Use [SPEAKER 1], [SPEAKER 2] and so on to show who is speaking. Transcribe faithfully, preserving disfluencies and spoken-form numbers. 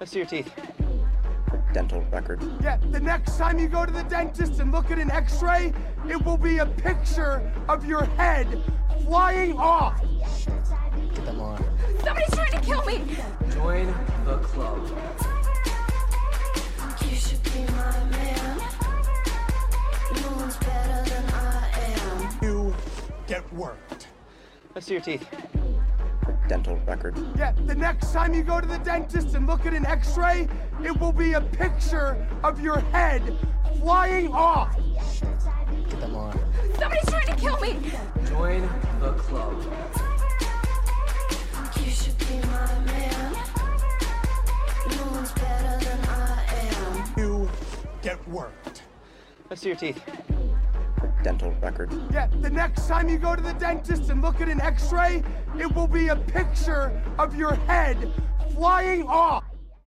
[SPEAKER 1] Let's see your teeth.
[SPEAKER 2] Dental record.
[SPEAKER 3] Yeah, the next time you go to the dentist and look at an x-ray, it will be a picture of your head flying off.
[SPEAKER 1] Get them on.
[SPEAKER 4] Somebody's trying to kill me!
[SPEAKER 1] Join the club.
[SPEAKER 5] You should be my man. No one's better than I am.
[SPEAKER 3] You get worked.
[SPEAKER 1] Let's see your teeth.
[SPEAKER 2] Dental record.
[SPEAKER 3] Yeah, the next time you go to the dentist and look at an x-ray, it will be a picture of your head flying off.
[SPEAKER 1] Get them on.
[SPEAKER 4] Somebody's trying to kill me!
[SPEAKER 1] Join the club.
[SPEAKER 5] You should be my man. No one's better than I am.
[SPEAKER 3] You get worked.
[SPEAKER 1] Let's see your teeth.
[SPEAKER 2] Dental record.
[SPEAKER 3] Yeah, the next time you go to the dentist and look at an x-ray, it will be a picture of your head flying off.